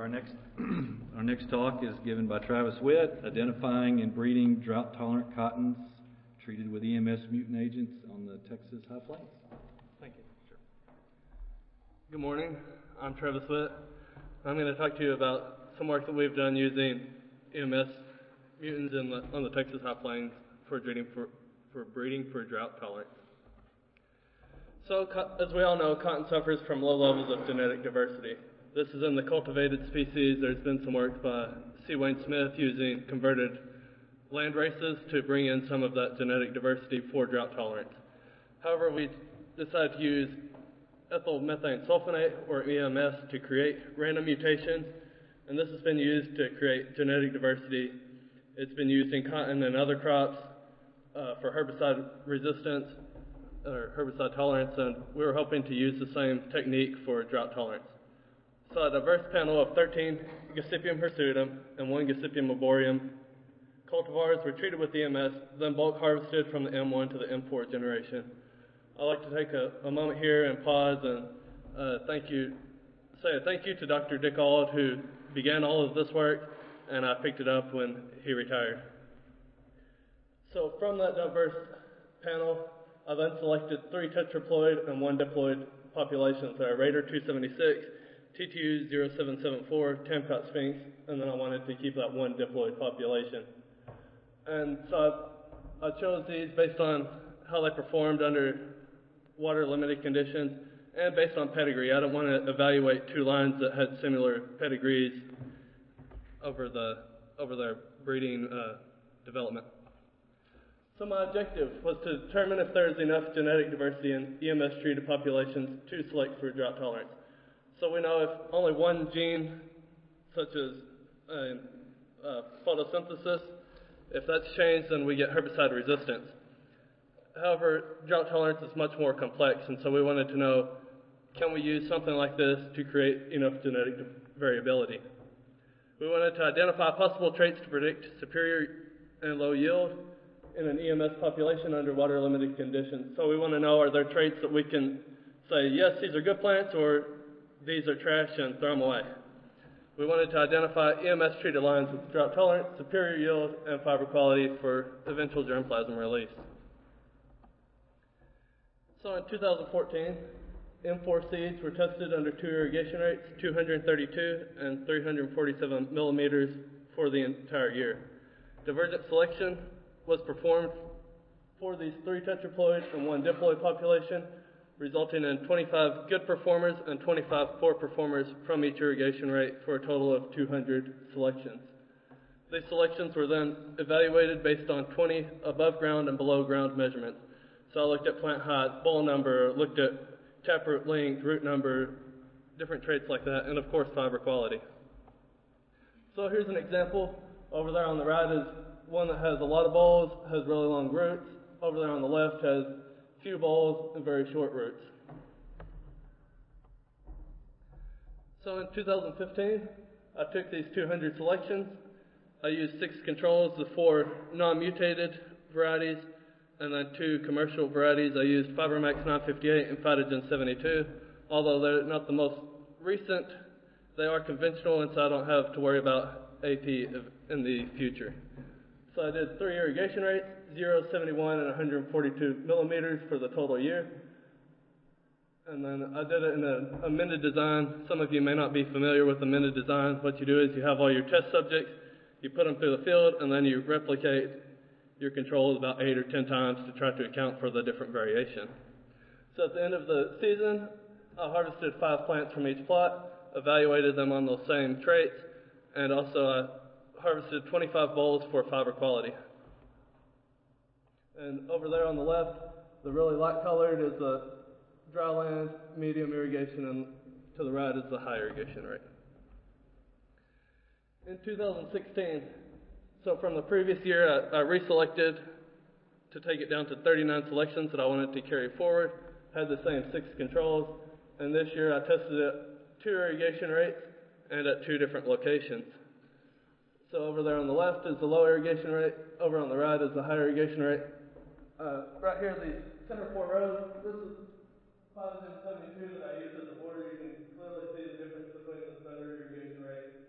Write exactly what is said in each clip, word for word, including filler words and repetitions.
our next our next talk is given by Travis Witt, identifying and breeding drought-tolerant cottons treated with E M S mutant agents on the Texas High Plains. Thank you. Sure. Good morning. I'm Travis Witt. I'm going to talk to you about some work that we've done using E M S mutants in the, on the Texas High Plains for breeding for, for breeding for drought tolerance. So, as we all know, cotton suffers from low levels of genetic diversity. This is in the cultivated species. There's been some work by C. Wayne Smith using converted land races to bring in some of that genetic diversity for drought tolerance. However, we decided to use ethyl methane sulfonate, or E M S, to create random mutations, and this has been used to create genetic diversity. It's been used in cotton and other crops uh, for herbicide resistance or herbicide tolerance, and we were hoping to use the same technique for drought tolerance. So a diverse panel of thirteen Gossypium hirsutum and one Gossypium arboreum cultivars were treated with E M S, then bulk harvested from the M one to the M four generation. I'd like to take a, a moment here and pause and uh, thank you, say a thank you to Doctor Dick Auld, who began all of this work, and I picked it up when he retired. So from that diverse panel, I then selected three tetraploid and one diploid populations that are Raider two seventy-six, T T U zero seven seven four, Tamcot Sphinx, and then I wanted to keep that one diploid population. And so I, I chose these based on how they performed under water-limited conditions and based on pedigree. I don't want to evaluate two lines that had similar pedigrees over the over their breeding uh, development. So my objective was to determine if there is enough genetic diversity in E M S-treated populations to select for drought tolerance. So we know if only one gene, such as uh, uh, photosynthesis, if that's changed, then we get herbicide resistance. However, drought tolerance is much more complex, and so we wanted to know, can we use something like this to create enough genetic variability? We wanted to identify possible traits to predict superior and low yield in an E M S population under water-limited conditions. So we want to know, are there traits that we can say, yes, these are good plants, or these are trash, and throw them away. We wanted to identify E M S-treated lines with drought tolerance, superior yield, and fiber quality for eventual germplasm release. So in two thousand fourteen, M four seeds were tested under two irrigation rates, two hundred thirty-two and three hundred forty-seven millimeters for the entire year. Divergent selection was performed for these three tetraploid and one diploid population, resulting in twenty-five good performers and twenty-five poor performers from each irrigation rate for a total of two hundred selections. These selections were then evaluated based on twenty above ground and below ground measurements. So I looked at plant height, boll number, looked at taproot length, root number, different traits like that, and of course fiber quality. So here's an example. Over there on the right is one that has a lot of bolls, has really long roots. Over there on the left has few bolls and very short roots. So in two thousand fifteen, I took these two hundred selections. I used six controls, the four non-mutated varieties, and then two commercial varieties. I used Fibermax nine fifty-eight and Phytogen seventy-two. Although they're not the most recent, they are conventional, and so I don't have to worry about A P in the future. So I did three irrigation rates, zero, seventy-one, and one hundred forty-two millimeters for the total year. And then I did it in an amended design. Some of you may not be familiar with amended design. What you do is you have all your test subjects, you put them through the field, and then you replicate your controls about eight or ten times to try to account for the different variation. So at the end of the season, I harvested five plants from each plot, evaluated them on those same traits, and also I harvested twenty-five bowls for fiber quality. And over there on the left, the really light colored is the dry land, medium irrigation, and to the right is the high irrigation rate. In two thousand sixteen, so from the previous year, I, I reselected to take it down to thirty-nine selections that I wanted to carry forward, had the same six controls, and this year I tested it at two irrigation rates and at two different locations. So over there on the left is the low irrigation rate, over on the right is the high irrigation rate. Uh, right here, the center four rows, this is Phytogen seventy-two that I used as a border. You can clearly see the difference between the center irrigation rate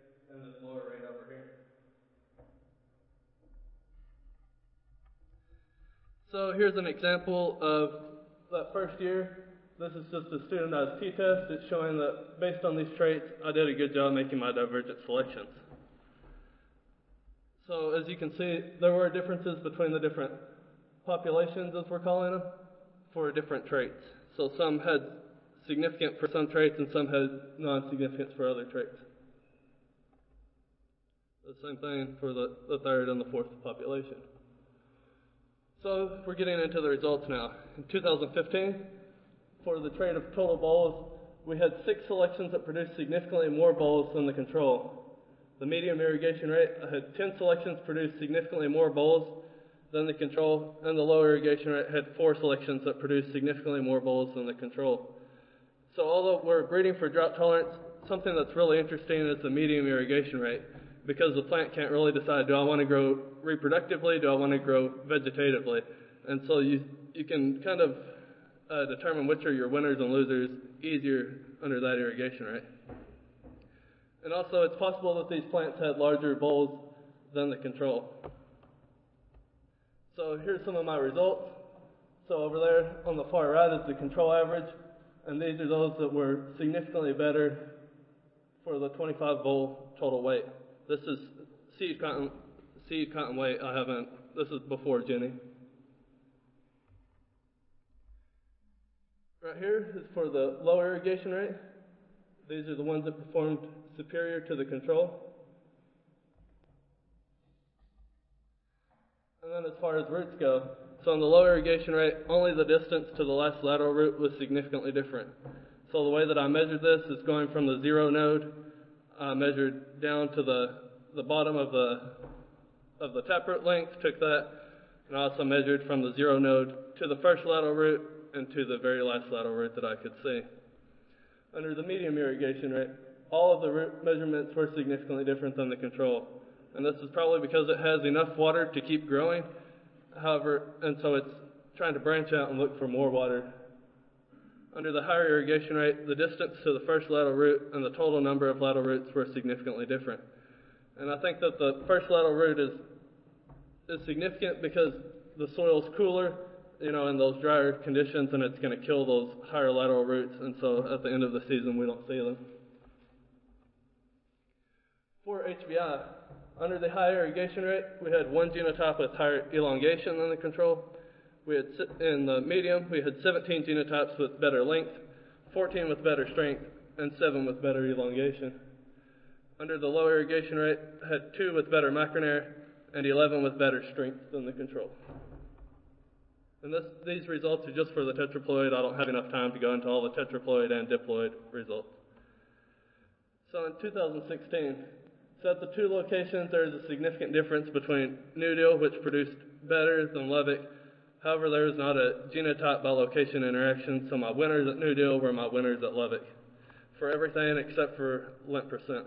So here's an example of that first year. This is just a standardized t-test. It's showing that based on these traits, I did a good job making my divergent selections. So as you can see, there were differences between the different populations, as we're calling them, for different traits. So some had significant for some traits and some had non-significance for other traits. The same thing for the, the third and the fourth population. So we're getting into the results now. In two thousand fifteen, for the trait of total bowls, we had six selections that produced significantly more bowls than the control. The medium irrigation rate, I had ten selections produce significantly more bowls than the control, and the low irrigation rate had four selections that produced significantly more bowls than the control. So although we're breeding for drought tolerance, something that's really interesting is the medium irrigation rate, because the plant can't really decide, do I want to grow reproductively, do I want to grow vegetatively? And so you, you can kind of uh, determine which are your winners and losers easier under that irrigation rate. And also it's possible that these plants had larger bowls than the control. So here's some of my results. So over there on the far right is the control average, and these are those that were significantly better for the twenty-five bowl total weight. This is seed cotton, seed cotton weight. I haven't, this is before Jenny. Right here is for the low irrigation rate. These are the ones that performed superior to the control. And then as far as roots go, so on the low irrigation rate, only the distance to the last lateral root was significantly different. So the way that I measured this is going from the zero node, I measured down to the, the bottom of the, of the taproot length, took that, and I also measured from the zero node to the first lateral root and to the very last lateral root that I could see. Under the medium irrigation rate, all of the root measurements were significantly different than the control. And this is probably because it has enough water to keep growing. However, and so it's trying to branch out and look for more water. Under the higher irrigation rate, the distance to the first lateral root and the total number of lateral roots were significantly different. And I think that the first lateral root is, is significant because the soil's cooler, you know, in those drier conditions, and it's going to kill those higher lateral roots, and so at the end of the season we don't see them. For H B I, under the high irrigation rate, we had one genotype with higher elongation than the control. We had, in the medium, we had seventeen genotypes with better length, fourteen with better strength, and seven with better elongation. Under the low irrigation rate, had two with better micronair, and eleven with better strength than the control. And this, these results are just for the tetraploid. I don't have enough time to go into all the tetraploid and diploid results. So in two thousand sixteen, so at the two locations, there is a significant difference between New Deal, which produced better than Levick. However, there is not a genotype by location interaction, so my winners at New Deal were my winners at Levick for everything except for lint percent.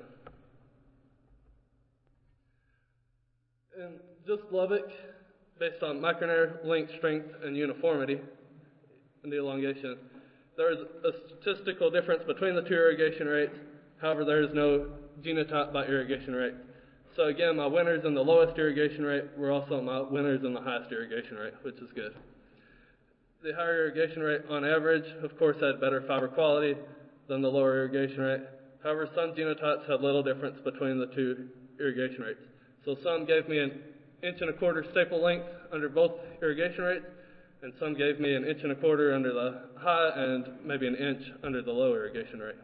And just Levick, based on micronair, length, strength, and uniformity, and the elongation, there is a statistical difference between the two irrigation rates. However, there is no genotype by irrigation rate. So again, my winners in the lowest irrigation rate were also my winners in the highest irrigation rate, which is good. The higher irrigation rate on average, of course, had better fiber quality than the lower irrigation rate. However, some genotypes had little difference between the two irrigation rates. So some gave me an inch and a quarter staple length under both irrigation rates, and some gave me an inch and a quarter under the high and maybe an inch under the low irrigation rate.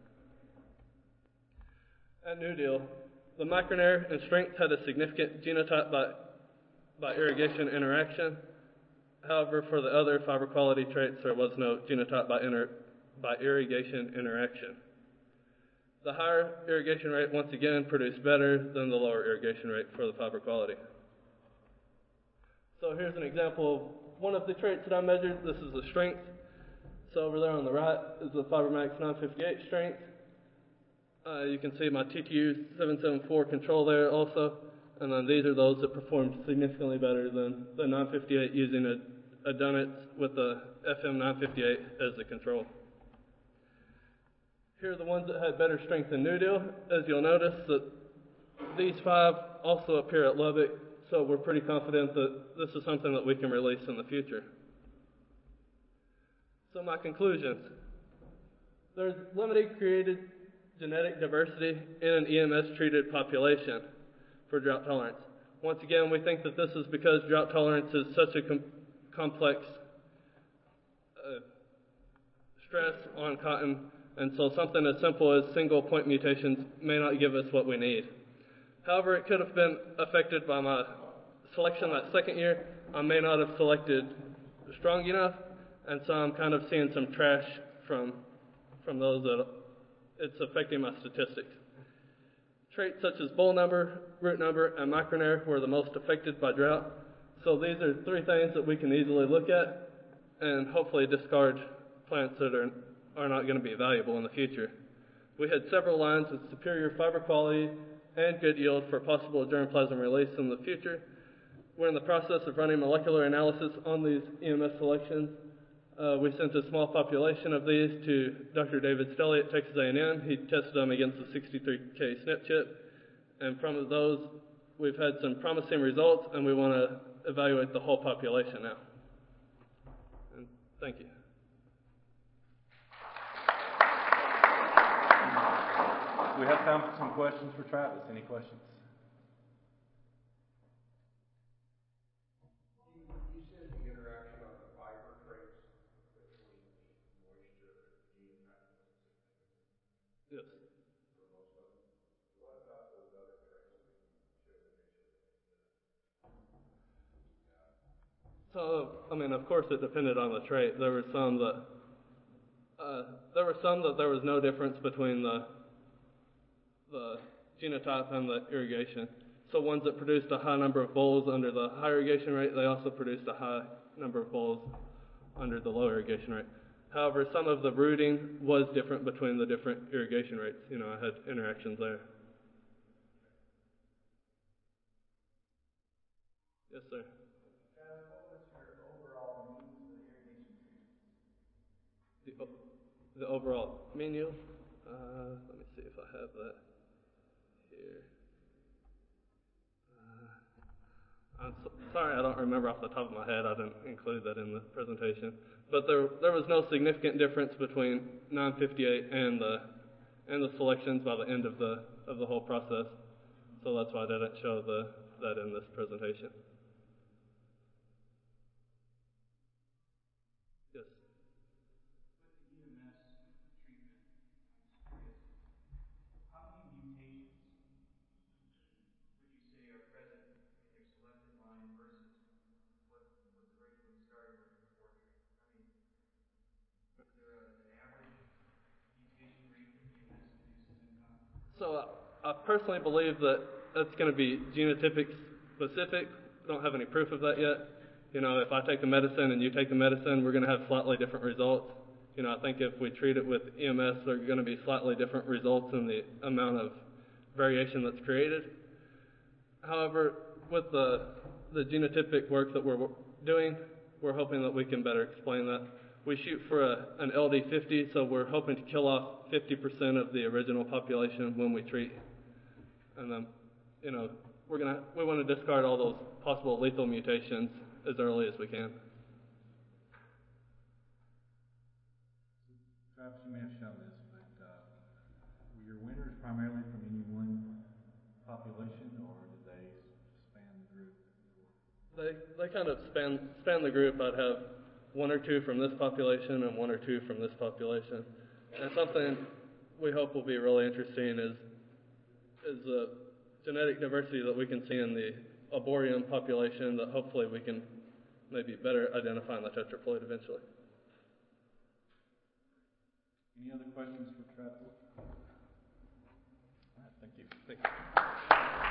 At New Deal, the micronair and strength had a significant genotype by, by irrigation interaction. However, for the other fiber quality traits, there was no genotype by, inter, by irrigation interaction. The higher irrigation rate, once again, produced better than the lower irrigation rate for the fiber quality. So here's an example of one of the traits that I measured. This is the strength. So over there on the right is the FiberMax nine fifty-eight strength. Uh, you can see my T T U seven seventy-four control there also, and then these are those that performed significantly better than the nine fifty-eight using a, a Dunnett with the F M nine fifty-eight as the control. Here are the ones that had better strength than New Deal. As you'll notice that these five also appear at Lubbock, so we're pretty confident that this is something that we can release in the future. So my conclusions. There's limited created genetic diversity in an E M S-treated population for drought tolerance. Once again, we think that this is because drought tolerance is such a com- complex uh, stress on cotton, and so something as simple as single point mutations may not give us what we need. However, it could have been affected by my selection that second year. I may not have selected strong enough, and so I'm kind of seeing some trash from from those that it's affecting my statistics. Traits such as boll number, root number, and micronair were the most affected by drought. So these are three things that we can easily look at and hopefully discard plants that are, are not going to be valuable in the future. We had several lines with superior fiber quality and good yield for possible germplasm release in the future. We're in the process of running molecular analysis on these E M S selections. Uh, we sent a small population of these to Doctor David Stelly at Texas A and M. He tested them against the sixty-three K SNP chip, and from those we've had some promising results, and we want to evaluate the whole population now. And thank you. We have time for some questions for Travis. Any questions? You said the interaction on the fiber traits between moisture and gene patterns. Yes. For most of them. What about those other traits that you showed initially? So, I mean, of course it depended on the trait. There were some that, uh, there were some that there was no difference between the the genotype and the irrigation. So ones that produced a high number of bolls under the high irrigation rate, they also produced a high number of bolls under the low irrigation rate. However, some of the rooting was different between the different irrigation rates. You know, I had interactions there. Yes, sir. Travis, what was your overall means of irrigation treatment? The, the overall mean yield? Uh, let me see if I have that here. Uh, I'm so, sorry, I don't remember off the top of my head. I didn't include that in the presentation. But there there was no significant difference between nine fifty-eight and the and the selections by the end of the of the whole process. So that's why I didn't show the that in this presentation. Yes. With the E M S treatment, I'm curious, how many mutations would you say are present in your selected line versus what was originally started with before treatment? I mean, is there a, an average mutation rate that E M S produces in cotton? So I, I personally believe that that's going to be genotypic specific. I don't have any proof of that yet. You know, if I take the medicine and you take the medicine, we're going to have slightly different results. You know, I think if we treat it with E M S, there are going to be slightly different results in the amount of variation that's created. However, with the the genotypic work that we're doing, we're hoping that we can better explain that. We shoot for a, an L D fifty, so we're hoping to kill off fifty percent of the original population when we treat. And then, you know, we're gonna we want to discard all those possible lethal mutations as early as we can. Travis, you may have shown this, but uh, were your winners primarily from any one population, or did they span the group? They they kind of span span the group. I'd have one or two from this population and one or two from this population. And something we hope will be really interesting is is the genetic diversity that we can see in the arboreum population that hopefully we can maybe better identify in the tetraploid eventually. Any other questions for Travis? All right, thank you. Thank you.